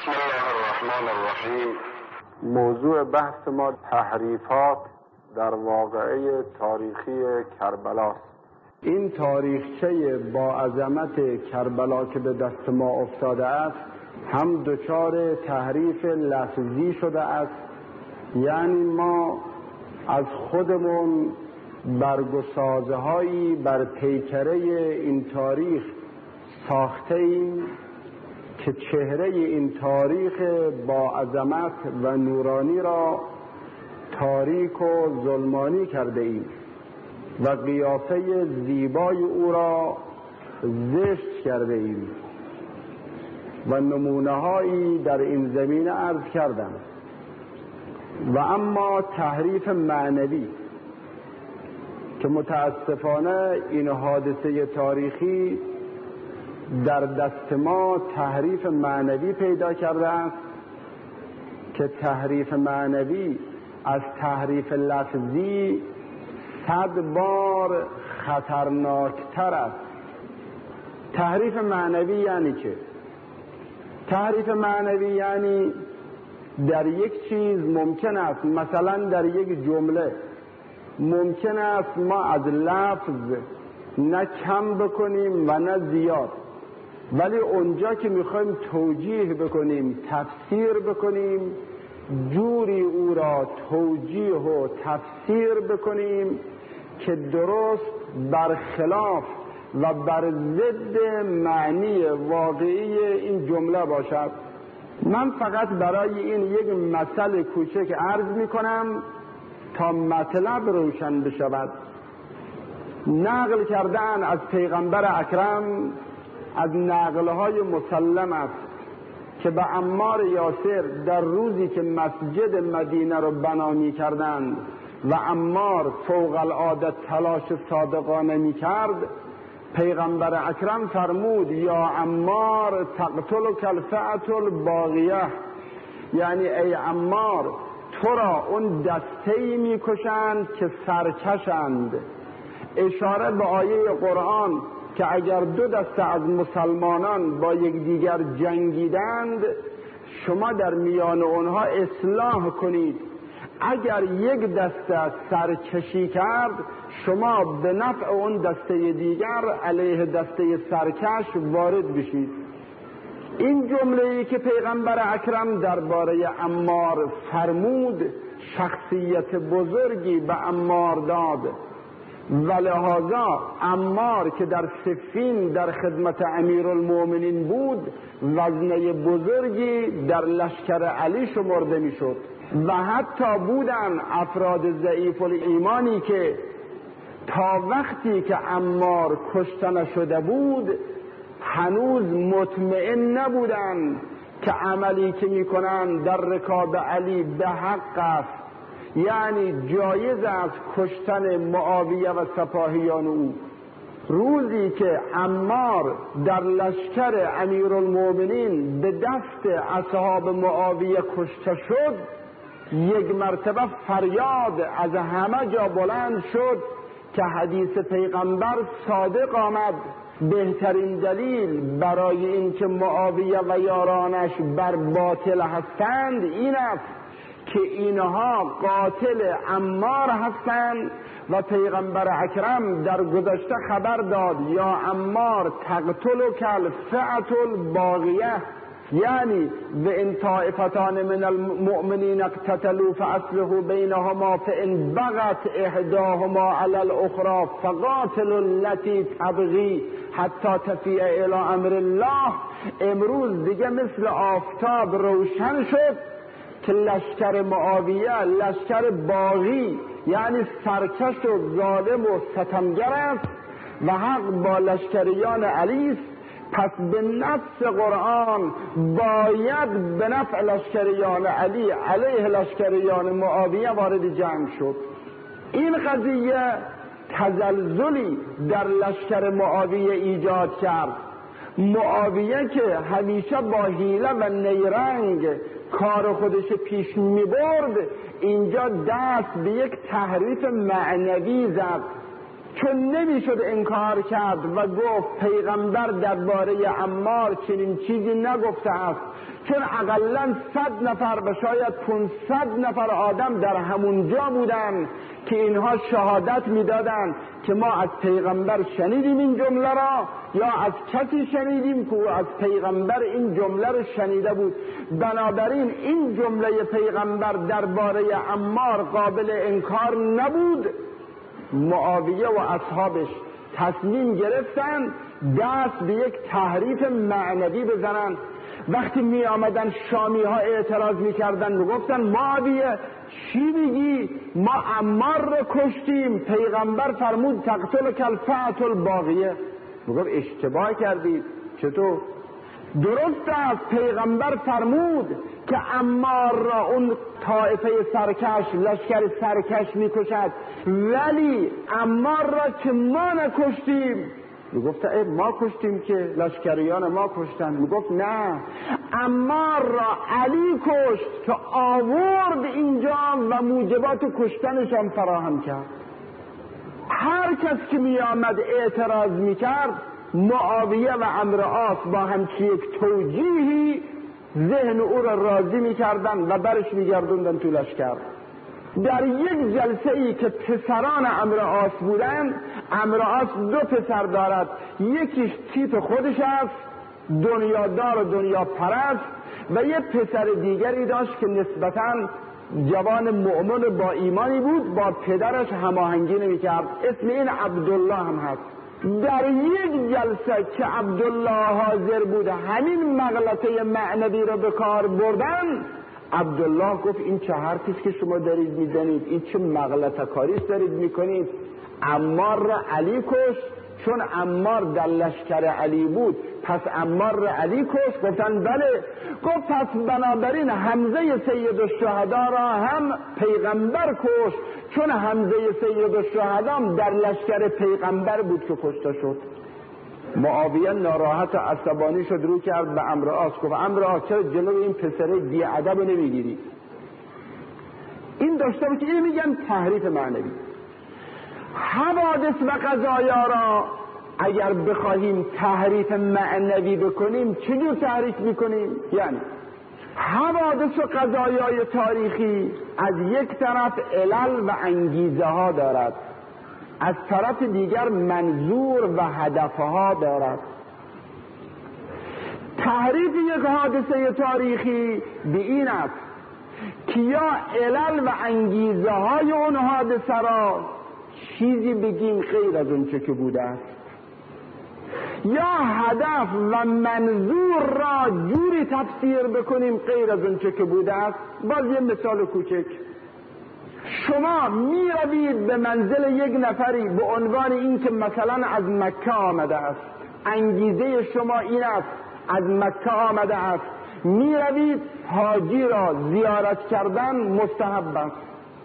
بسم الله الرحمن الرحیم. موضوع بحث ما تحریفات در واقعه تاریخی کربلاست. این تاریخچه با عظمت کربلا که به دست ما افتاده است هم دچار تحریف لفظی شده است، یعنی ما از خودمون برگسازه‌هایی بر پیکره این تاریخ ساخته ایم که چهره این تاریخ با عظمت و نورانی را تاریک و ظلمانی کرده ایم و قیافه زیبای او را زشت کرده ایم و نمونه‌هایی در این زمینه عرض کردم. و اما تحریف معنوی که متاسفانه این حادثه تاریخی در دست ما تحریف معنوی پیدا کرده است که تحریف معنوی از تحریف لفظی 100 بار خطرناکتر است. تحریف معنوی یعنی چه؟ تحریف معنوی یعنی در یک چیز ممکن است، مثلا در یک جمله ممکن است ما از لفظ نه کم بکنیم و نه زیاد، ولی اونجا که میخوایم توجیه بکنیم، تفسیر بکنیم، جوری او را توجیه و تفسیر بکنیم که درست برخلاف و بر ضد معنی واقعی این جمله باشد. من فقط برای این یک مثل کوچک عرض میکنم تا مطلب روشن بشود. نقل کردن از پیغمبر اکرم از نقلهای مسلم است که به عمار یاسر در روزی که مسجد مدینه رو بنا می کردند و عمار فوق العاده تلاش صادقانه می کرد، پیغمبر اکرم فرمود یا عمار تقتلک الفئة الباغیه، یعنی ای عمار تو را اون دسته‌ای می کشند که سرکشند، اشاره به آیه قرآن که اگر دو دسته از مسلمانان با یکدیگر جنگیدند شما در میان اونها اصلاح کنید. اگر یک دسته سرکشی کرد شما به نفع اون دسته دیگر علیه دسته سرکش وارد بشید. این جمله‌ای که پیغمبر اکرم درباره عمار فرمود شخصیت بزرگی به عمار داد و لذا عمار که در صفین در خدمت امیرالمؤمنین بود وزنه بزرگی در لشکر علی شمرده میشد و حتی بودن افراد ضعیف الایمانی که تا وقتی که عمار کشته نشده بود هنوز مطمئن نبودن که عملی که میکنن در رکاب علی به حق است، یعنی جایز است کشتن معاویه و سپاهیان او. روزی که عمار در لشکر امیرالمؤمنین به دست اصحاب معاویه کشته شد، یک مرتبه فریاد از همه جا بلند شد که حدیث پیغمبر صادق آمد. بهترین دلیل برای اینکه معاویه و یارانش بر باطل هستند این است که اینها قاتل عمار هستند و پیغمبر اکرم در گذشته خبر داد یا عمار تقتلک الفئة الباغیه، یعنی و ان طائفتان من المؤمنین اقتتلوا فاصلحوا بینهما فان بغت احداهما علی الاخرى فقاتلوا التي تبغي حتی تفیء الی امر الله. امروز دیگه مثل آفتاب روشن شد که لشکر معاویه لشکر باغی یعنی سرکش و ظالم و ستمگر است و حق با لشکریان علی است. پس به نص قرآن باید به نفع لشکریان علی علیه لشکریان معاویه وارد جنگ شد. این قضیه تزلزلی در لشکر معاویه ایجاد کرد. معاویه که همیشه با حیله و نیرنگ کار خودش پیش می برد اینجا دست به یک تحریف معنوی زد، چون نمیشد انکار کرد و گفت پیغمبر درباره عمار چنین چیزی نگفته است، چون اقلاً 100 نفر و شاید 500 نفر آدم در همونجا بودن که اینها شهادت میدادن که ما از پیغمبر شنیدیم این جمله را، یا از کسی شنیدیم که او از پیغمبر این جمله را شنیده بود. بنابراین این جمله پیغمبر درباره عمار قابل انکار نبود. معاویه و اصحابش تصمیم گرفتن دست به یک تحریف معنوی بزنن. وقتی می آمدن شامی ها اعتراض می کردن، می گفتن معاویه چی میگی؟ ما عمار رو کشتیم، پیغمبر فرمود تقتل کالفأة الباغیه. می گفت اشتباه کردید. چطور؟ درست است، پیغمبر فرمود که عمار را اون طائفه سرکش، لشکر سرکش می کشد، ولی عمار را که ما نکشتیم. میگفت ما کشتیم که لشکریان ما کشتن. میگفت نه، عمار را علی کشت که آورد اینجا و موجبات کشتنشان فراهم کرد. هر کس که می آمد اعتراض می کرد، معاویه و عمرو عاص با همچی یک توجیهی ذهن او را راضی می کردن و برش می گردوندن تو لشکر. در یک جلسه ای که پسران عمرو عاص بودن، عمرو عاص 2 پسر دارد، یکیش تیپ خودش است، دنیادار و دنیا پرست، و یک پسر دیگری داشت که نسبتاً جوان مؤمن با ایمانی بود، با پدرش هماهنگی نمی‌کرد. اسم این عبدالله هم هست. در یک جلسه که عبدالله حاضر بود همین مغلطه معنوی را به کار بردن، عبدالله گفت این چه حرفیست که شما دارید میزنید؟ این چه مغلطه کاریست دارید میکنید؟ عمار را علی کشت، چون عمار در لشکر علی بود پس عمار را علی کشت. گفتن بله. گفت پس بنابراین حمزه سید الشهدا را هم پیغمبر کشت، چون حمزه سید الشهدا در لشکر پیغمبر بود که کشته شد. معاویه ناراحت و عصبانی شد، رو کرد به عمرو عاص، گفت عمرو عاص چرا جلوی این پسره بی‌ادب نمیگیری؟ این داشته بود که این میگن تحریف معنوی. حوادث و قضایا را اگر بخواهیم تحریف معنوی بکنیم چجور تحریف میکنیم؟ یعنی حوادث و قضایای تاریخی از یک طرف علل و انگیزه ها دارد، از طرف دیگر منظور و هدفها دارد. تحریف یک حادثه تاریخی به این است که یا علل و انگیزه های اون حادثه را چیزی بگیم غیر از اون چه که بوده است، یا هدف و منظور را جوری تفسیر بکنیم غیر از اون چه که بوده است. باز یه مثال کوچک، شما می روید به منزل یک نفری به عنوان این که مثلا از مکه آمده است، انگیزه شما این است از مکه آمده است، می روید حاجی را زیارت کردن مستحب است.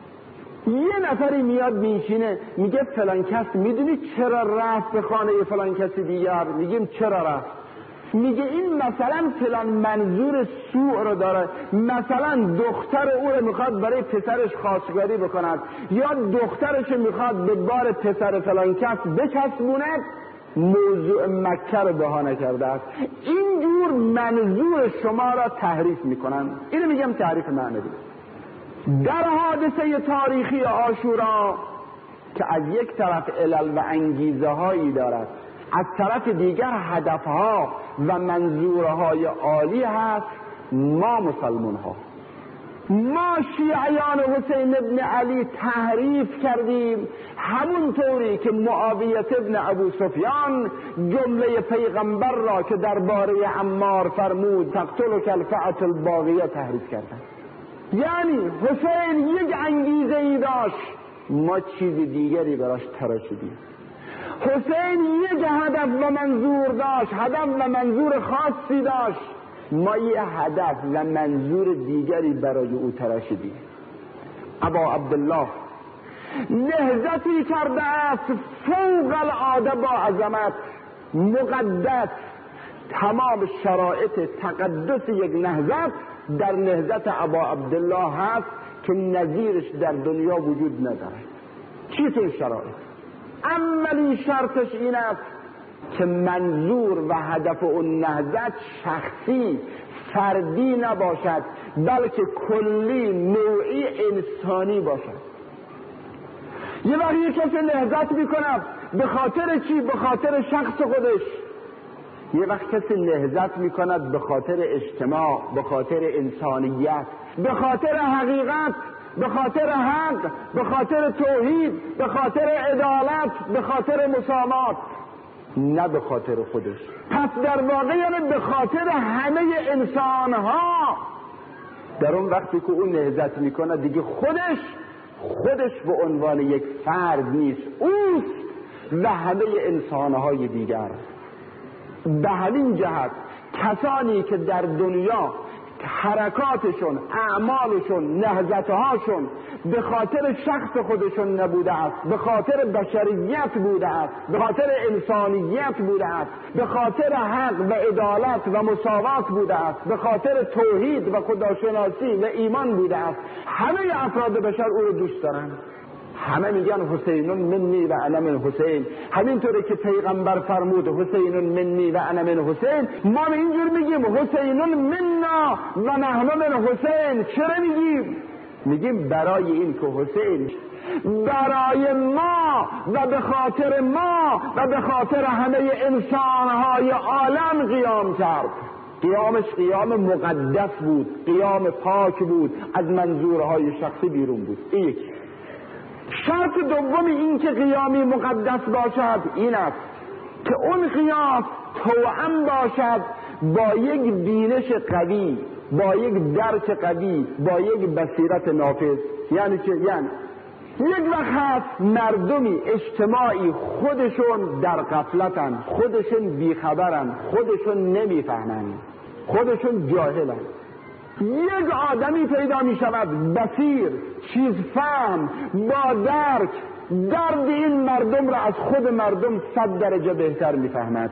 یه نفری میاد میشینه میگه فلان کس میدونی چرا رفت به خانه فلان کسی دیگر؟ میگیم چرا رفت؟ میگه این مثلا فلان منظور سوء رو داره، مثلا دختر او رو میخواد برای پسرش خواستگاری بکند، یا دخترش میخواد به بار پسر فلان کس بچسبوند، موضوع مکه رو بهانه کرده است. اینجور منظور شما را تحریف میکنن. اینو میگم تحریف معنوی. در حادثه تاریخی عاشورا که از یک طرف علل و انگیزه هایی دارد، از طرف دیگر هدفها و منظورهای عالی هست، ما مسلمان ها، ما شیعیان حسین ابن علی تحریف کردیم، همون طوری که معاویه ابن ابو سفیان جمله پیغمبر را که درباره عمار فرمود تقتل کالفأة الباغیه تحریف کردند. یعنی حسین یک انگیزه ای داشت، ما چیز دیگری براش تراشیدیم. حسین یک هدف و منظور داشت، هدف و منظور خاصی داشت، ما یه هدف و منظور دیگری برای او تراشیدیم. ابا عبدالله نهضتی کرده است فوق العاده با عظمت، مقدس. تمام شرایط تقدس یک نهضت در نهضت ابا عبدالله هست که نظیرش در دنیا وجود نداره. چیتون شرایط؟ اولی شرطش این است که منظور و هدف اون نهضت شخصی، فردی نباشد بلکه کلی نوعی انسانی باشد. یه وقتی یک کسی نهضت میکند به خاطر چی؟ به خاطر شخص خودش. یه وقت کسی نهضت میکند به خاطر اجتماع، به خاطر انسانیت، به خاطر حقیقت، به خاطر حق، به خاطر توحید، به خاطر عدالت، به خاطر مساوات، نه به خاطر خودش. پس در واقع یعنی به خاطر همه انسانها. در اون وقتی که اون نهضت میکنه دیگه خودش به عنوان یک فرد نیست، اوست و همه انسانهای دیگر. به همین جهت کسانی که در دنیا حرکاتشون، اعمالشون، نهضتهاشون به خاطر شخص خودشون نبوده است، به خاطر بشریت بوده است، به خاطر انسانیت بوده است، به خاطر حق و عدالت و مساوات بوده است، به خاطر توحید و خداشناسی و ایمان بوده است، همه افراد بشر او رو دوست دارن. همه میگن حسینون منی و انا من حسین. همینطوره که پیغمبر فرمود حسینون منی و انا من حسین، ما اینجور میگیم حسینون منا و نحن من حسین. چرا میگیم برای این که حسین برای ما و به خاطر ما و به خاطر همه انسانهای عالم قیام کرد. قیامش قیام مقدس بود، قیام پاک بود، از منظورهای شخصی بیرون بود. این شرط دوم این که قیامی مقدس باشد این است که اون قیام توأم باشد با یک بینش قوی، با یک درک قوی، با یک بصیرت نافذ. یعنی چه؟ یعنی یک وقت هست مردمی اجتماعی خودشون در غفلتن، خودشون بیخبرن، خودشون نمیفهمن، خودشون جاهلن. یک آدمی پیدا می شود بصیر، چیز فهم، با درد این مردم را از خود مردم 100 درجه بهتر می فهمد.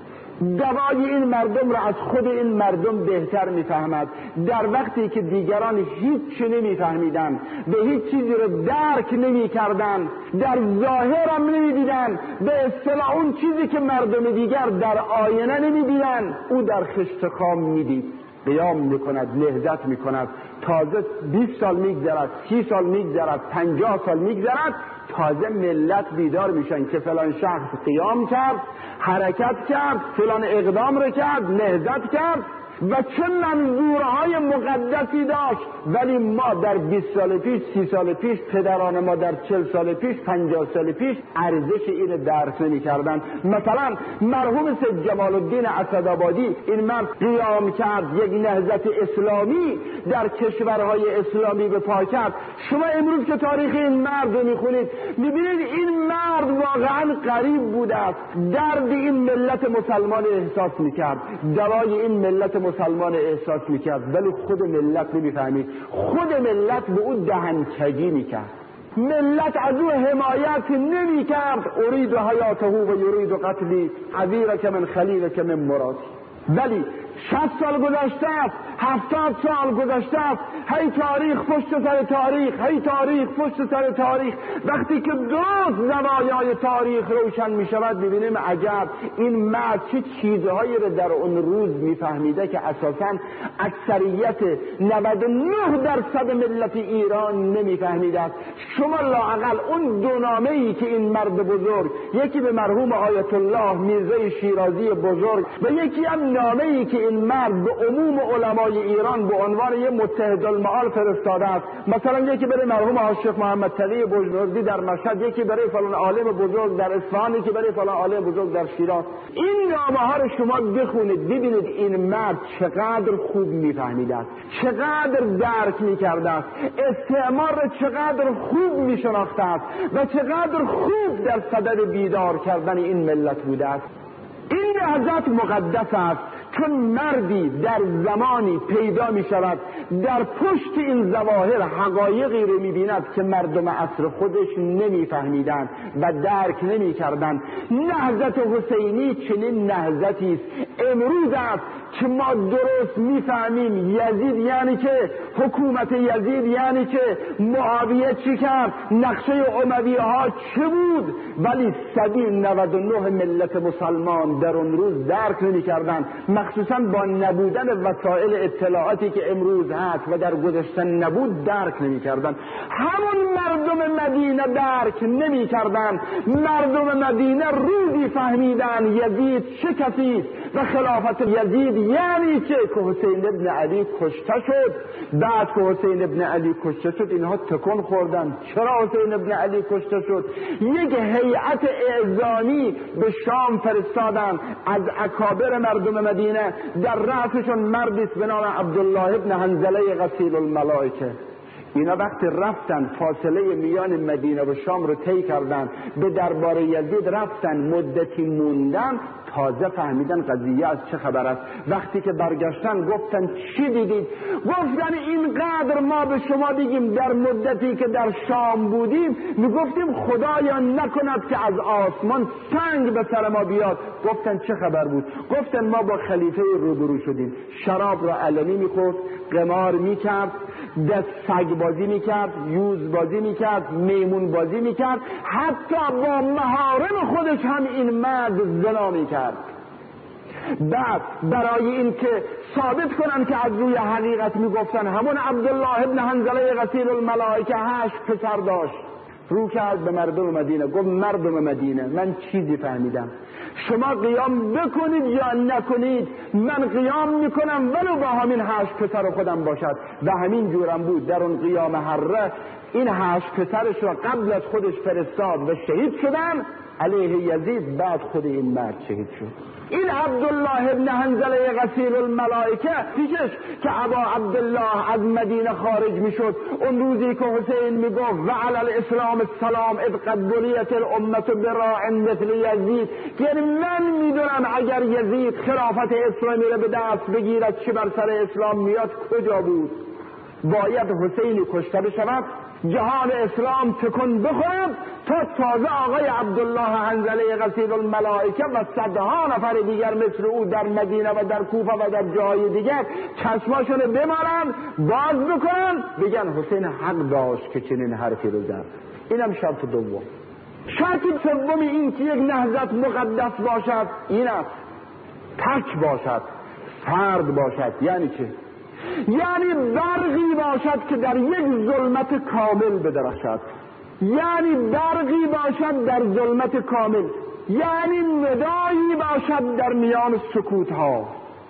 دوای این مردم را از خود این مردم بهتر می فهمد. در وقتی که دیگران هیچ نمی فهمیدن، به هیچ چیزی را درک نمی کردن، در ظاهر هم نمی دیدن، به اصطلاح اون چیزی که مردم دیگر در آینه نمی دیدن او در خشت خام می دید. قیام میکند، نهضت میکند، تازه 20 سال میگذرد، 30 سال میگذرد، 50 سال میگذرد، تازه ملت بیدار میشن که فلان شخص قیام کرد، حرکت کرد، فلان اقدام رو کرد، نهضت کرد و چه منظورهای مقدسی داشت. ولی ما در 20 سال پیش، 30 سال پیش، پدران ما در 40 سال پیش، 50 سال پیش ارزش این درک نمی کردن. مثلا مرحوم سید جمال الدین اسدآبادی، این مرد قیام کرد، یک نهضت اسلامی در کشورهای اسلامی به پا کرد. شما امروز که تاریخ این مرد رو میخونید میبینید این مرد واقعا غریب بوده است. درد این ملت مسلمان احساس میکرد، دوای این ملت مسلمان احساس میکرد، ولی خود ملت نمیفهمید. خود ملت به او دهنکجی میکرد، ملت از او حمایت نمیکرد. ارید حیاته و یرید قتلی، عذیرک من خلیلک من مراد. ولی 60 سال گذشته است، 70 سال گذشته است، هی تاریخ پشت سر تاریخ، هی تاریخ پشت سر تاریخ. وقتی که درست زوایای تاریخ روشن می شود ببینیم عجب این مرد چه چیزهایی رو در اون روز میفهمیده که اساساً اکثریت 99% ملت ایران نمیفهمیده است. شما لااقل اون دو نامه‌ای که این مرد بزرگ، یکی به مرحوم آیت الله میرزا شیرازی بزرگ و یکی هم نامه‌ای که این مرد به عموم علمای ایران به عنوان یه متحدالمآل فرستاده است، مثلا یکی برای مرحوم عاشق محمد تقی بجنوردی در مشهد، یکی برای فلان عالم بزرگ در اصفهان، یکی برای فلان عالم بزرگ در شیراز. این نامه ها رو شما بخونید ببینید این مرد چقدر خوب میفهمیده است، چقدر درک میکرده است، استعمار رو چقدر خوب میشناخته است و چقدر خوب در صدد بیدار کردن این ملت بوده است. این نهضت مقدس است چون مردی در زمانی پیدا می شود در پشت این ظواهر حقایقی رو می بیند که مردم عصر خودش نمی فهمیدن و درک نمی کردن. نهضت حسینی چنین نهضتی است امروز است که ما درست میفهمیم یزید یعنی که حکومت یزید یعنی که معاویه چی کرد، نقشه امویه ها چه بود، ولی 199 ملت مسلمان در اون روز درک نمی کردن، مخصوصا با نبودن وسایل اطلاعاتی که امروز هست و در گذشته نبود درک نمی کردن. همون مردم مدینه درک نمی کردن. مردم مدینه روزی فهمیدن یزید چه کسی و خلافت یزید یعنی که حسین ابن علی کشته شد. بعد که حسین ابن علی کشته شد اینها تکون خوردن. چرا حسین ابن علی کشته شد؟ یک هیئت اعزامی به شام فرستادن از اکابر مردم مدینه، در رأسشون مردی است به نام عبدالله ابن حنظله غسیل الملائکه. اینا وقتی رفتن فاصله میان مدینه و شام رو طی کردن، به دربار یزید رفتن، مدتی موندن، تازه فهمیدن قضیه از چه خبر است. وقتی که برگشتن گفتن چی دیدید؟ گفتن اینقدر ما به شما بگیم در مدتی که در شام بودیم میگفتیم خدایا نکند که از آسمان سنگ به سر ما بیاد. گفتن چه خبر بود؟ گفتن ما با خلیفه روبرو شدیم، شراب را علنی میخورد، قمار میکرد، دست سگ بازی میکرد، یوز بازی میکرد، میمون بازی میکرد، حتی با محارم خودش هم این مرد زنا میکرد. بعد برای این که ثابت کنن که از روی حقیقت میگفتن، همون عبدالله ابن حنظله غسیل الملائکه 8 پسر داشت. رو کرد به مردم مدینه، گفت مردم مدینه من چیزی فهمیدم، شما قیام بکنید یا نکنید من قیام میکنم ولو با همین 8 پسر خودم باشد. و همین جورم بود. در اون قیام حره این 8 پسرش را قبل از خودش فرستاد و شهید شدن علیه یزید. بعد خود این مرد شهید شد. این عبدالله ابن حنظله غسیل الملائکه پیشش که ابا عبدالله از مدینه خارج میشد، اون روزی که حسین میگفت و علی الاسلام السلام اذ قد بلیت الامه براع مثل یزید، یعنی من میدونم اگر یزید خلافت اسلامی را به دست بگیرد چه بر سر اسلام میاد کجا بود. باید حسینی کشته بشود، جهان اسلام تکون بخورد تا تازه آقای عبدالله حنظله غسیل الملائکه و صدها نفر دیگر مثل او در مدینه و در کوفه و در جای دیگر چشماشون بمالن، باز بکنن، بگن حسین حق داشت که چنین حرفی رو زد. اینم شرط دوم. شرط سوم این که یک نهضت مقدس باشد این است، تک باشد، فرد باشد. یعنی چه؟ یعنی برقی باشد که در یک ظلمت کامل بدرخشد، یعنی برقی باشد در ظلمت کامل، یعنی ندایی باشد در میان سکوت ها،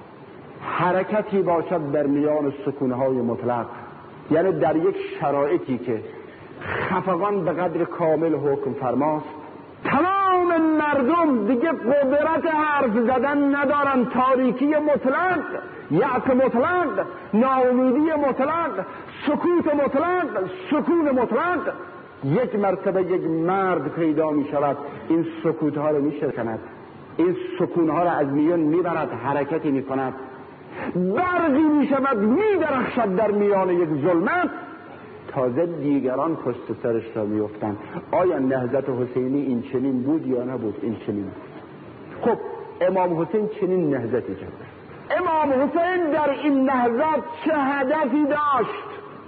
حرکتی باشد در میان سکون های مطلق. یعنی در یک شرایطی که خفقان به قدر کامل حکم فرماست، تمام مردم دیگه قدرت حرف زدن ندارن، تاریکی مطلق، یأس مطلق، ناامیدی مطلق، سکوت مطلق، سکون مطلق. یک مرتبه یک مرد پیدا می شود این سکوت ها رو می شکند، این سکون ها رو از میان می برد، حرکتی می کند، برقی می شود، می درخشد در میان یک ظلمت، تازه دیگران پشت سرش را می افتند. آیا نهضت حسینی این چنین بود یا نبود؟ این چنین بود. خب امام حسین چنین نهضتی کرد. امام حسین در این نهضت چه هدفی داشت؟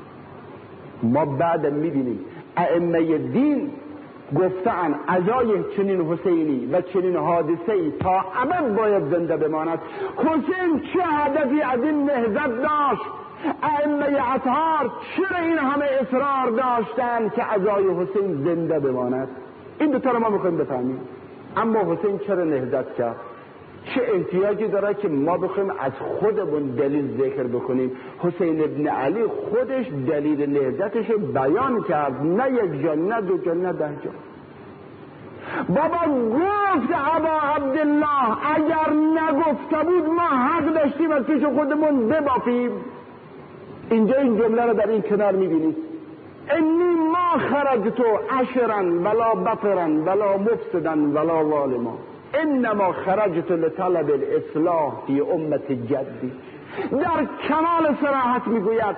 ما بعد میبینیم ائمه دین گفتن ازای چنین حسینی و چنین حادثه‌ای تا ابد باید زنده بماند. حسین چه هدفی از این نهضت داشت؟ ائمه اطهار چرا این همه اصرار داشتن که ازای حسین زنده بماند؟ این دو تا رو ما میخوایم بفهمیم. اما حسین چرا نهضت کرد؟ چه احتیاجی داره که ما بخوایم از خودمون دلیل ذکر بکنیم؟ حسین ابن علی خودش دلیل نهضتش رو بیان کرد، نه یک جا، نه دو جا، نه 10 جا. بابا گفت ابا عبدالله، اگر نگفته بود ما حق داشتیم از پیش خودمون ببافیم. اینجا این جمله رو در این کنار میبینید: انی ما خرجت عشرا ولا بطرا ولا مفسدا ولا ظالما، انما خرجت لطلب الاصلاح فی امت جدی. در کمال صراحت میگوید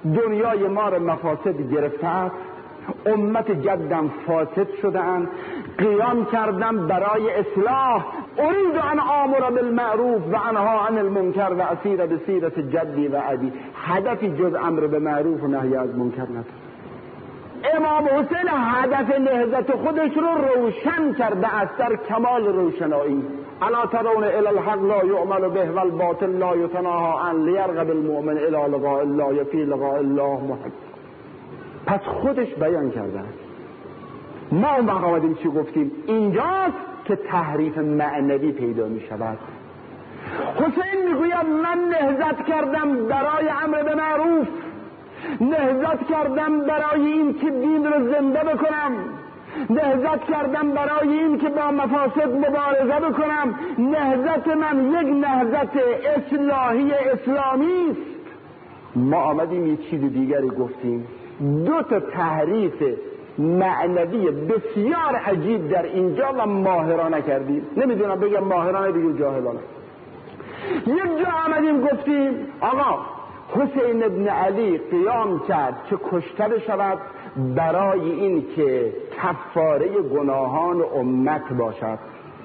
دنیای ما را مفاسد گرفته است، امت جدم فاسد شده‌اند، قیام کردم برای اصلاح. اريد ان آمر بالمعروف و انها عن المنکر و اسیر بسیرت جدی و ابی. هدفی جز امر به معروف و نهی از منکر نداره. امام حسین هدف نهضت خودش رو روشن کرده است در کمال روشنایی. الا ترون الی الحق لا یعمل به و الباطل لا یتناهی عن لیرغب المؤمن الی لقاء الله فی لقاء الله محق. پس خودش بیان کرده است. ما اون وقت آمدیم چی گفتیم؟ اینجاست که تحریف معنوی پیدا می شود. حسین میگوید من نهضت کردم برای امر به معروف، نهضت کردم برای این که دین رو زنده بکنم، نهضت کردم برای این که با مفاسد مبارزه بکنم. نهضت من یک نهضت اصلاحی اسلامی است. ما آمدیم یه چیز دیگری گفتیم. دو تا تحریف معنوی بسیار عجیب در اینجا و ماهرانه کردیم. نمیدونم بگم ماهرانه بگم جاهلانه. یک جا آمدیم گفتیم آقا حسین ابن علی قیام کرد که کشته بشود برای این که کفاره گناهان امت باشد.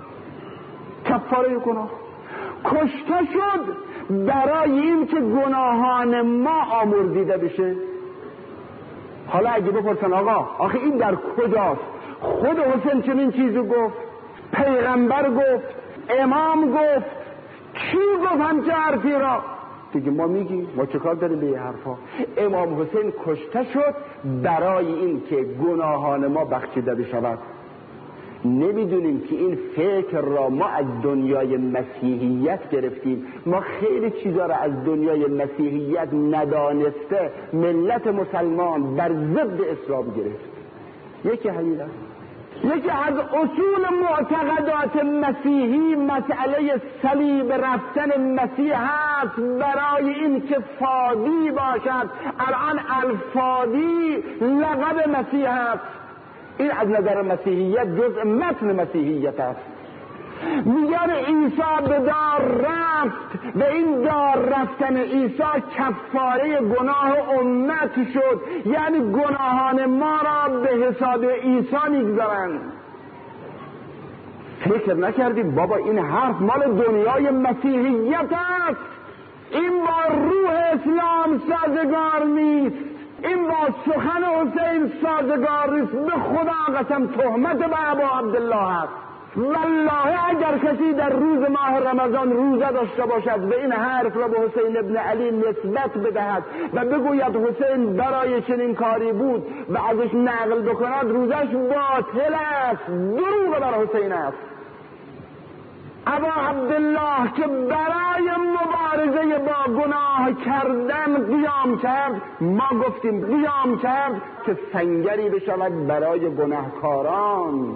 کفاره گناه کشته شد برای این که گناهان ما آمرزیده بشه. حالا اگه بپرسن آقا آخه این در کجاست؟ خود حسین چنین چیزی گفت؟ پیغمبر گفت؟ امام گفت؟ کی گفت همچه حرفی را؟ دیگه ما میگیم ما چه کار داریم به این حرفا؟ امام حسین کشته شد برای این که گناهان ما بخشیده بشود. نمیدونیم که این فکر را ما از دنیای مسیحیت گرفتیم. ما خیلی چیزا را از دنیای مسیحیت ندانسته ملت مسلمان بر ضد اسلام گرفت. یکی همین است. یکی از اصول معتقدات مسیحی مسئله صلیب رفتن مسیح هست برای این که فادی باشد. الان الفادی لقب مسیح هست. این از نظر مسیحیت جزء متن مسیحیت است. میگن عیسی به دار رفت و این دار رفتن عیسی کفاره گناه امت شد، یعنی گناهان ما را به حساب عیسی میگذارند. فکر نکردیم بابا این حرف مال دنیای مسیحیت است، این با روح اسلام سازگار نیست، این با سخن حسین سازگار نیست. به خدا قسم تهمت به ابا عبدالله است. والله اگر کسی در روز ماه رمضان روزه داشته باشد و این حرف را به حسین ابن علی نسبت بدهد و بگوید حسین برای چنین کاری بود و ازش نقل بکند، روزش باطل است، دروغ بر حسین است. ابا عبدالله که برای مبارزه با گناه کردن قیام کرد، ما گفتیم قیام کرد که سنگری بشود برای گناهکاران.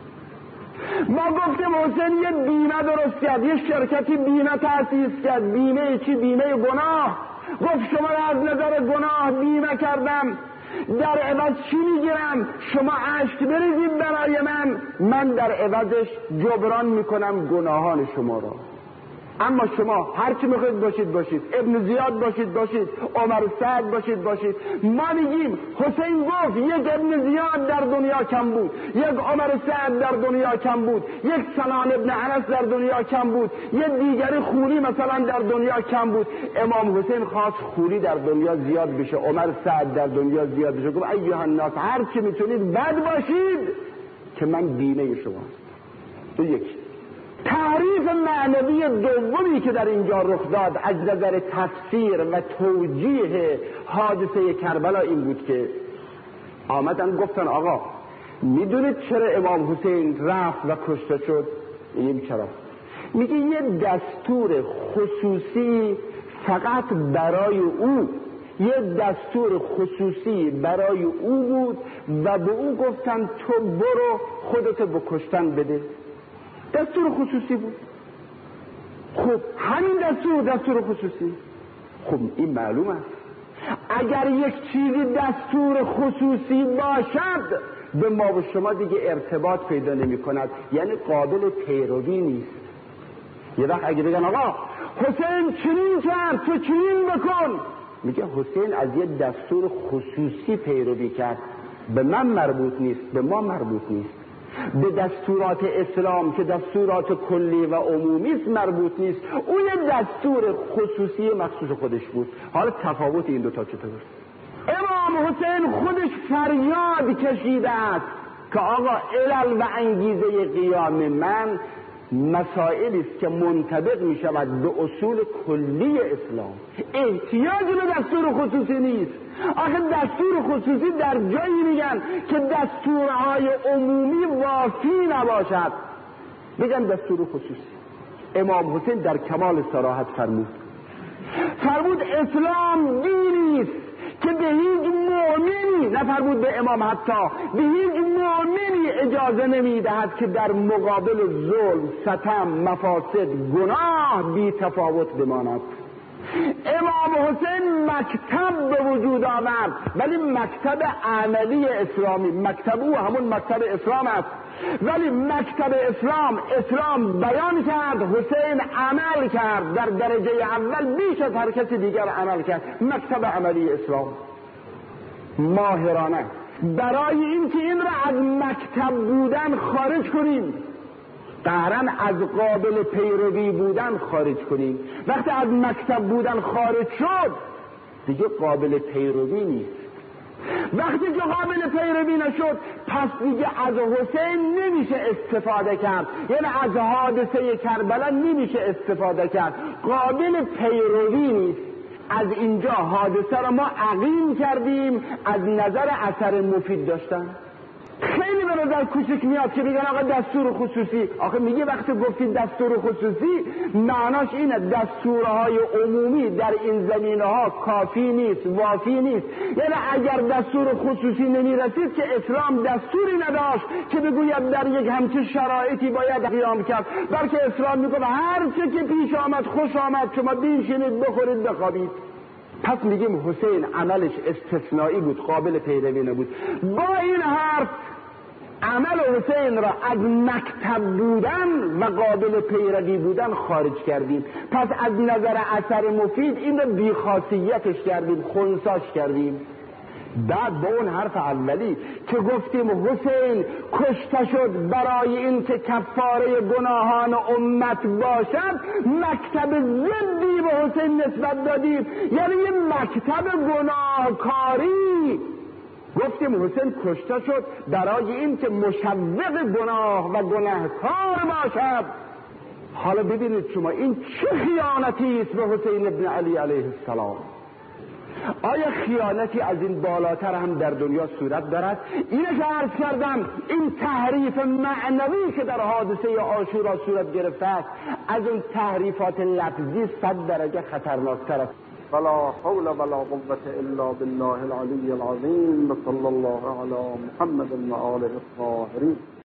ما گفتیم حسین یه بیمه درست کرد، یه شرکتی بیمه تأسیس کرد. بیمه چی؟ بیمه گناه. گفت شما را از نظر گناه بیمه کردم، در عوض چی میگیرم؟ شما اشک بریزید برای من در عوضش جبران میکنم گناهان شما را. اما شما هر چی میخواید باشید، ابن زیاد باشید، عمر سعد باشید. ما میگیم حسین گفت یک ابن زیاد در دنیا کم بود، یک عمر سعد در دنیا کم بود، یک سنان ابن انس در دنیا کم بود، یک دیگری خوری مثلا در دنیا کم بود. امام حسین خواست خوری در دنیا زیاد بشه، عمر سعد در دنیا زیاد بشه. گفت ایها الناس هر چی میتونید بد باشید که من بیمه شماست. تو یکی تعریف معنوی دومی که در اینجا رخ داد از نظر تفسیر و توجیه حادثه کربلا این بود که آمدن گفتن آقا میدونید چرا امام حسین رفت و کشته شد؟ میگیم چرا؟ میگه یه دستور خصوصی فقط برای او، یه دستور خصوصی برای او بود و به او گفتن تو برو خودتو به کشتن بده. دستور خصوصی بود. خب همین دستور خصوصی. خب این معلوم است اگر یک چیزی دستور خصوصی باشد به ما و شما دیگه ارتباط پیدا نمی کند، یعنی قابل پیروی نیست. یه وقت اگه بگن آقا حسین چنین کرد تو چنین بکن، میگه حسین از یه دستور خصوصی پیروی کرد، به من مربوط نیست، به ما مربوط نیست. به دستورات اسلام که دستورات کلی و عمومی است مربوط نیست، اون یه دستور خصوصی مخصوص خودش بود. حالا تفاوت این دوتا چطور؟ امام حسین خودش فریاد کشیده است که آقا علل و انگیزه قیام من مسائلی است که منطبق می شود به اصول کلی اسلام، احتیاج به دستور خصوصی نیست. آخه دستور خصوصی در جایی میگن که دستورهای عمومی وافی نباشد، بگن دستور خصوصی. امام حسین در کمال صراحت فرمود اسلام دینی است که به هیچ مؤمنی، نفرمود به امام، حتی به هیچ مؤمنی اجازه نمیدهد که در مقابل ظلم، ستم، مفاسد، گناه بی تفاوت بماند. امام حسین مکتب به وجود آورد، ولی مکتب عملی اسلامی، مکتب او همون مکتب اسلام است، ولی مکتب اسلام بیان کرد، حسین عمل کرد، در درجه اول بیش از هر کسی دیگر عمل کرد. مکتب عملی اسلام ماهرانه. برای اینکه این را از مکتب بودن خارج کنیم، قهرن از قابل پیروی بودن خارج کنیم. وقتی از مکتب بودن خارج شد دیگه قابل پیروی نیست. وقتی که قابل پیروی نشد پس دیگه از حسین نمیشه استفاده کرد، یعنی از حادثه کربلا نمیشه استفاده کرد، قابل پیروی نیست. از اینجا حادثه را ما عقیم کردیم از نظر اثر مفید داشتن. خیلی به نظر کوچک میاد که بگن آقا دستور خصوصی. آخه میگه وقتی گفتید دستور خصوصی معناش اینه دستورهای عمومی در این زمینه‌ها کافی نیست، وافی نیست. یعنی اگر دستور خصوصی نمیرسید که اسلام دستوری نداشت که بگوید در یک همچین شرایطی باید قیام کرد، بلکه اسلام میگه هر چه که پیش آمد خوش آمد، شما بنشینید بخورید بخوابید. پس میگیم حسین عملش استثنایی بود، قابل پیروی نبود. با این حرف عمل حسین را از مکتب بودن و قابل پیروی بودن خارج کردیم. پس از نظر اثر مفید این را بیخاصیتش کردیم، خنثاش کردیم. بعد با اون حرف اولی که گفتیم حسین کشته شد برای این که کفاره گناهان امت باشد، مکتب ضدی به حسین نسبت دادیم، یعنی یه مکتب گناهکاری. گفتیم حسین کشته شد برای این که مشوق گناه و گناهکار باشد. حالا ببینید شما این چه خیانتی است به حسین ابن علی علیه السلام. آیا خیانتی از این بالاتر هم در دنیا صورت دارد؟ اینه که عرض کردم این تحریف معنوی که در حادثه عاشورا صورت گرفته است از اون تحریفات لفظی 100 درجه خطرناکتر است. ولا حول ولا قوة الا بالله العلی العظیم. صلی الله علی محمد و آله الطاهرین.